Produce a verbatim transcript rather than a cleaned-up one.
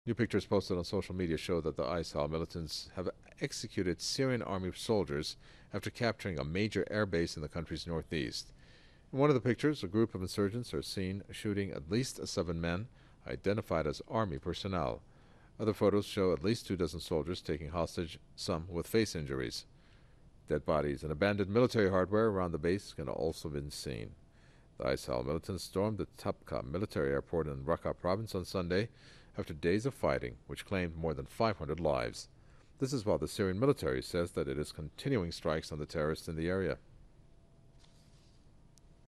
New pictures posted on social media show that the I S I L militants have executed Syrian army soldiers after capturing a major air base in the country's northeast. In one of the pictures, a group of insurgents are seen shooting at least seven men, identified as army personnel. Other photos show at least two dozen soldiers taking hostage, some with face injuries. Dead bodies and abandoned military hardware around the base can also be seen. The I S I L militants stormed the Tapka military airport in Raqqa province on Sunday after days of fighting, which claimed more than five hundred lives. This is while the Syrian military says that it is continuing strikes on the terrorists in the area.